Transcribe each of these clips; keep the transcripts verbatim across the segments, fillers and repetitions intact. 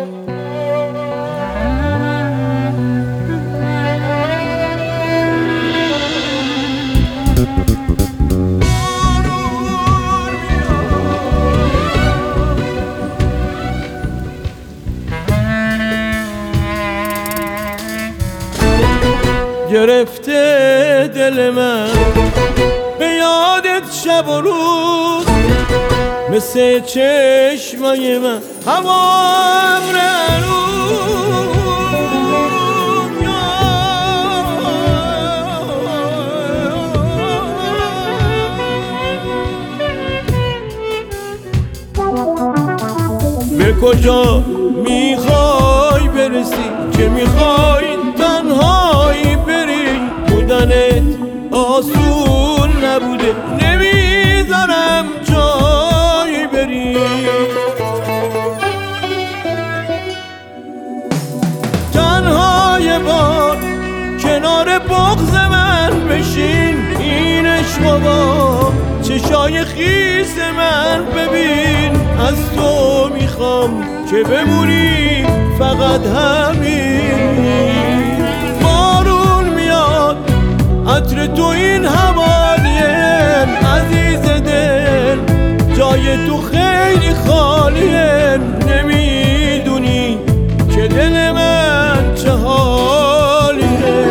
گرفته دل من به یادت شب و روز، مثل چشمای من هوام رنوز. به کجا میخوای برسی که میخوای تنهایی بری؟ بودنت آسون نبوده، نمیذارم جایی بری. تنها یه بار کنار بغض من بشین، اینش بابا چشای خیس من ببین. از تو میخوام که بمونی فقط همین. بارون میاد عطر تو این حوالیم، عزیز دل جای تو خیلی خالیه. نمیدونی که دل من چه حالیه.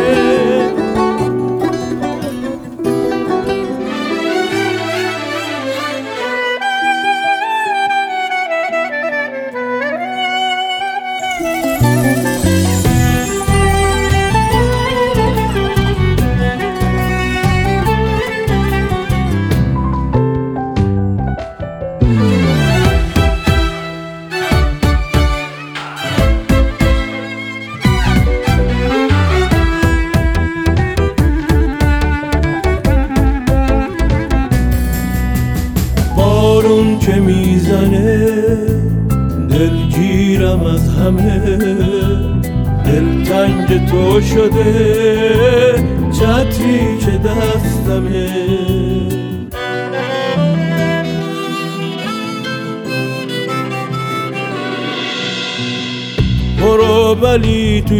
بارون که میزنه دلگیرم از همه، دلتنگ تو شده چتری که دستمه. برو ولی تو